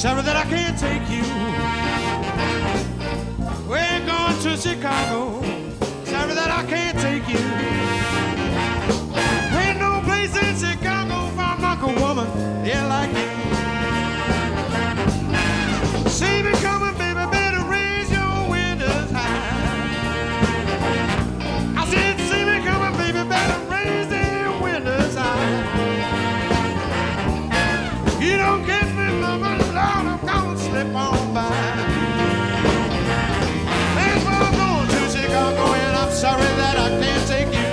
Sorry that I can't take you. We're going to Chicago. Sorry that I can't take you. Ain't no place in Chicago for a monkey woman, yeah, like you. See me coming, baby, better raise your windows high. I said, see me coming, baby, better raise their windows high. You don't catch me, mama, Lord, I'm gonna slip on by. That's why I'm going to Chicago, and I'm sorry that I can't take you.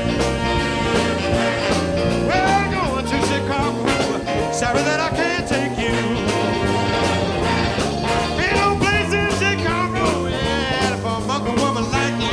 We're going to Chicago, sorry that I can't take you. Ain't no place in Chicago, yeah, for a monkey woman like you.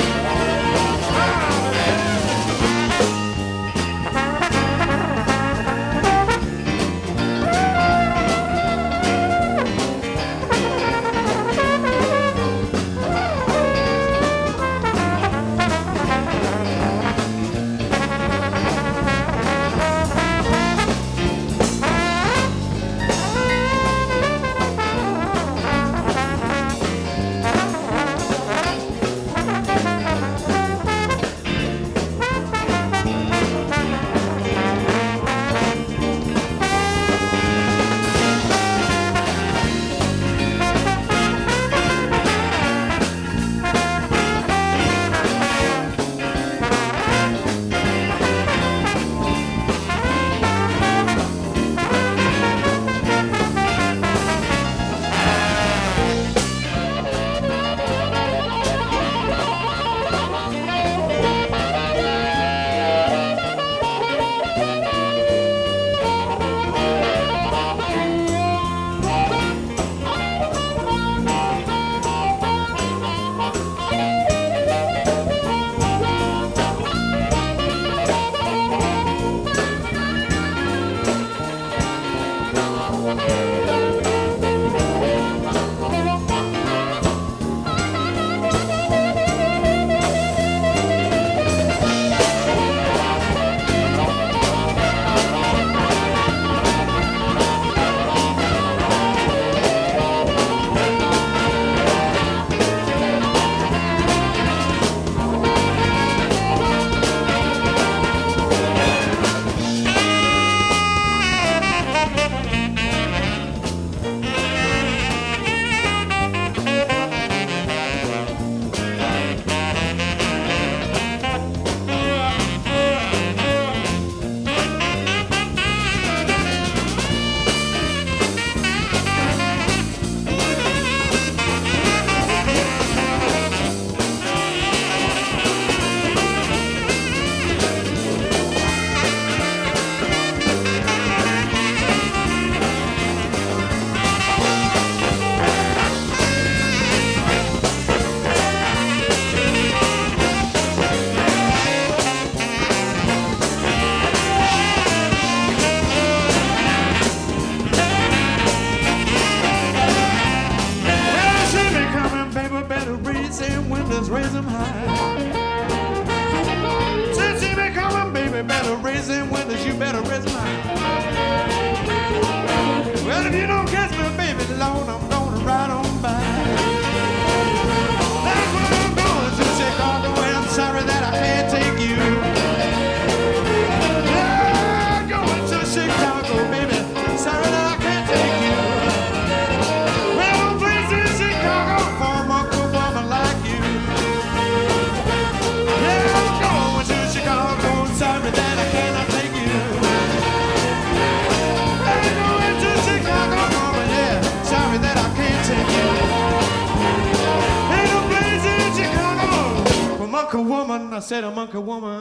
Raise them high. Since you been coming, baby, better raise them windows, you better raise them high. Well, if you don't catch me, baby, Lord, I'm gonna ride on by. That's where I'm going to Chicago, and I'm sorry that I can't take you. Yeah, going to Chicago, baby, sorry that I can't take you. Well, no place in Chicago for a monkey woman like you. Sorry that I cannot take you. I'm going to Chicago, mama, yeah. Sorry that I can't take you. Ain't no place in Chicago for monkey woman. I said a monkey woman.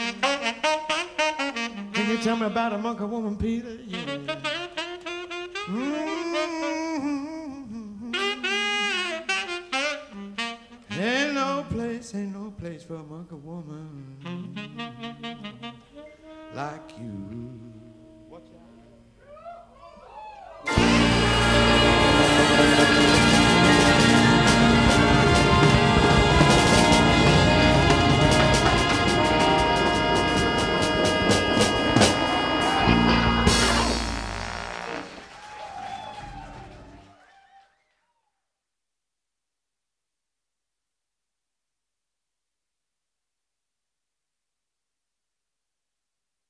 Can you tell me about a monkey woman, Peter? Yeah. Ain't no place for a monkey woman like you.